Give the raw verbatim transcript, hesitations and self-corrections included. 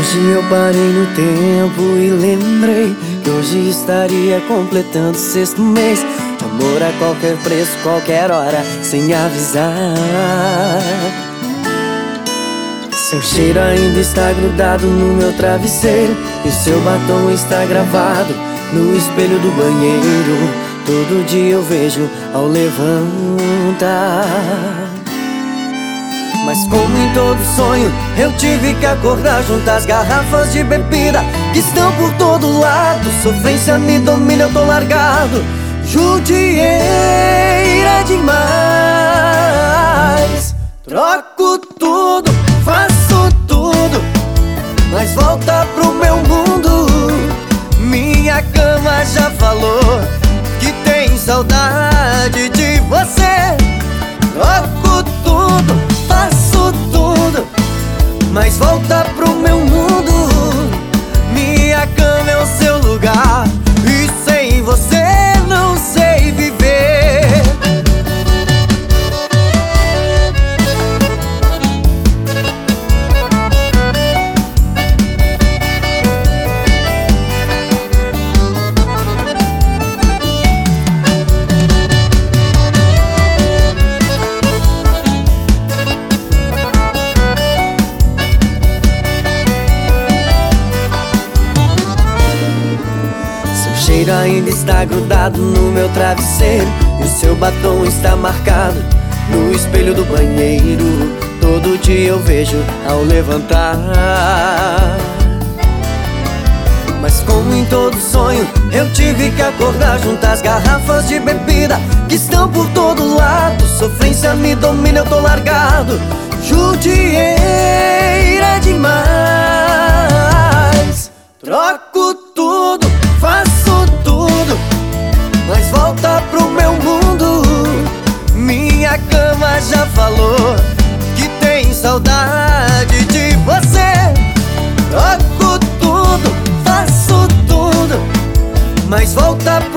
Hoje eu parei no tempo e lembrei que hoje estaria completando o sexto mês de amor a qualquer preço, qualquer hora, sem avisar. Seu cheiro ainda está grudado no meu travesseiro e o seu batom está gravado no espelho do banheiro. Todo dia eu vejo ao levantar. Mas como em todo sonho, eu tive que acordar junto às garrafas de bebida que estão por todo lado. Sofrência me domina, eu tô largado. Judieira demais. Troco tudo, faço tudo, mas volta pro meu mundo. Minha cama já falou que tem saudade de você. Troco tudo, faço tudo, mas volta pro meu mundo. Minha cama é o seu lugar e sem você não sei viver. Seu cheiro ainda está grudado no meu travesseiro e o seu batom está marcado no espelho do banheiro. Todo dia eu vejo ao levantar. Mas como em todo sonho, eu tive que acordar junto às garrafas de bebida que estão por todo lado. Sofrência me domina, eu tô largado. Judieira demais. Troco tudo, faço tudo, mas volta pro meu mundo. Minha cama já falou que tem saudade de você. Troco tudo, faço tudo, mas volta